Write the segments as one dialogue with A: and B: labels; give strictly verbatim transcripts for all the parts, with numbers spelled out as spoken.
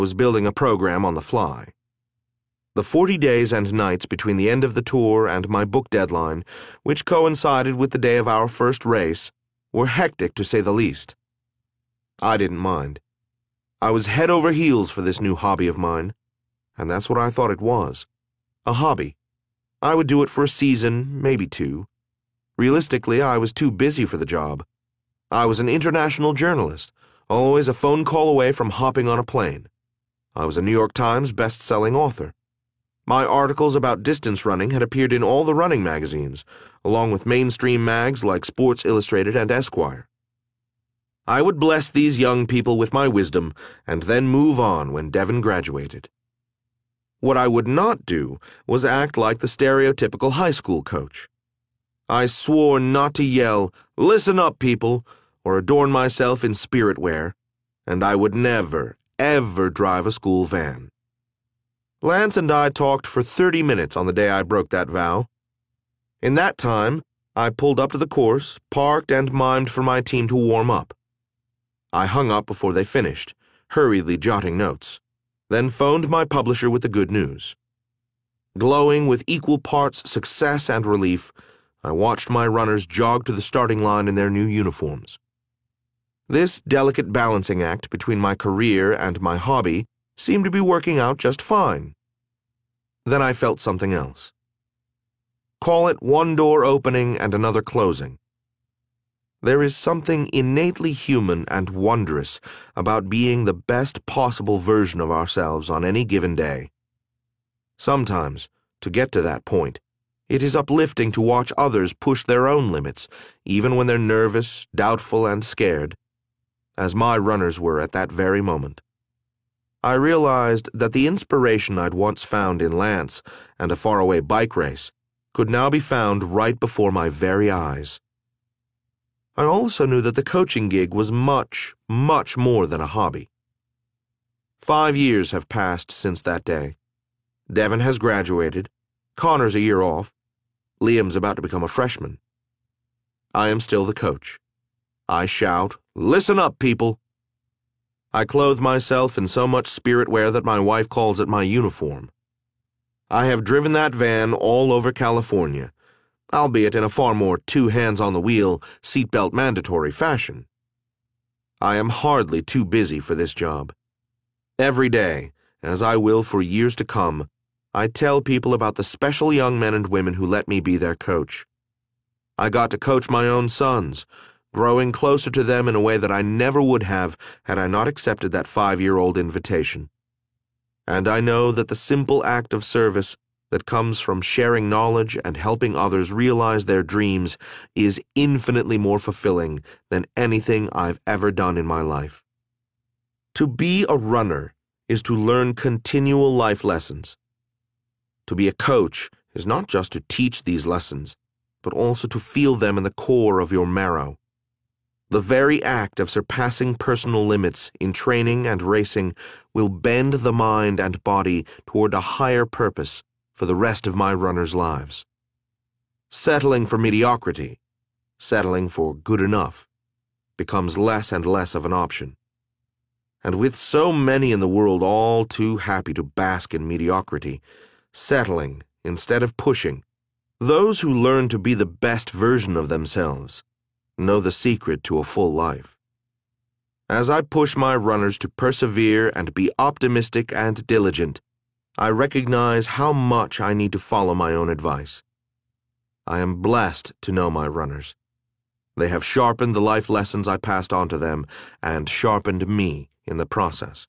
A: was building a program on the fly. The forty days and nights between the end of the tour and my book deadline, which coincided with the day of our first race, were hectic to say the least. I didn't mind. I was head over heels for this new hobby of mine, and that's what I thought it was. A hobby. I would do it for a season, maybe two. Realistically, I was too busy for the job. I was an international journalist, always a phone call away from hopping on a plane. I was a New York Times best-selling author. My articles about distance running had appeared in all the running magazines, along with mainstream mags like Sports Illustrated and Esquire. I would bless these young people with my wisdom and then move on when Devon graduated. What I would not do was act like the stereotypical high school coach. I swore not to yell, "Listen up, people," or adorn myself in spirit wear, and I would never, ever drive a school van. Lance and I talked for thirty minutes on the day I broke that vow. In that time, I pulled up to the course, parked, and mimed for my team to warm up. I hung up before they finished, hurriedly jotting notes, then phoned my publisher with the good news. Glowing with equal parts success and relief, I watched my runners jog to the starting line in their new uniforms. This delicate balancing act between my career and my hobby seemed to be working out just fine. Then I felt something else. Call it one door opening and another closing. There is something innately human and wondrous about being the best possible version of ourselves on any given day. Sometimes, to get to that point, it is uplifting to watch others push their own limits, even when they're nervous, doubtful, and scared, as my runners were at that very moment. I realized that the inspiration I'd once found in Lance and a faraway bike race could now be found right before my very eyes. I also knew that the coaching gig was much, much more than a hobby. Five years have passed since that day. Devon has graduated. Connor's a year off. Liam's about to become a freshman. I am still the coach. I shout, "Listen up, people!" I clothe myself in so much spirit wear that my wife calls it my uniform. I have driven that van all over California, albeit in a far more two-hands-on-the-wheel, seatbelt mandatory fashion. I am hardly too busy for this job. Every day, as I will for years to come, I tell people about the special young men and women who let me be their coach. I got to coach my own sons, growing closer to them in a way that I never would have had I not accepted that five-year-old invitation. And I know that the simple act of service that comes from sharing knowledge and helping others realize their dreams is infinitely more fulfilling than anything I've ever done in my life. To be a runner is to learn continual life lessons. To be a coach is not just to teach these lessons, but also to feel them in the core of your marrow. The very act of surpassing personal limits in training and racing will bend the mind and body toward a higher purpose for the rest of my runners' lives. Settling for mediocrity, settling for good enough, becomes less and less of an option. And with so many in the world all too happy to bask in mediocrity, settling instead of pushing, those who learn to be the best version of themselves know the secret to a full life. As I push my runners to persevere and be optimistic and diligent, I recognize how much I need to follow my own advice. I am blessed to know my runners. They have sharpened the life lessons I passed on to them and sharpened me in the process.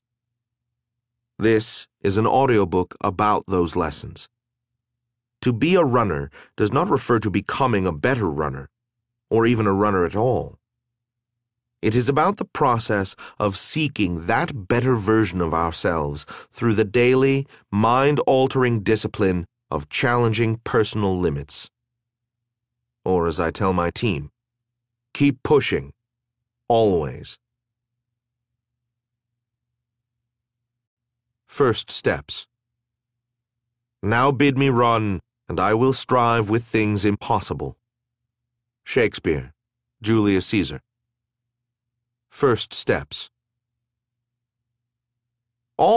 A: This is an audiobook about those lessons. To be a runner does not refer to becoming a better runner, or even a runner at all. It is about the process of seeking that better version of ourselves through the daily, mind-altering discipline of challenging personal limits. Or as I tell my team, keep pushing, always. First steps. Now bid me run, and I will strive with things impossible. Shakespeare, Julius Caesar. First steps.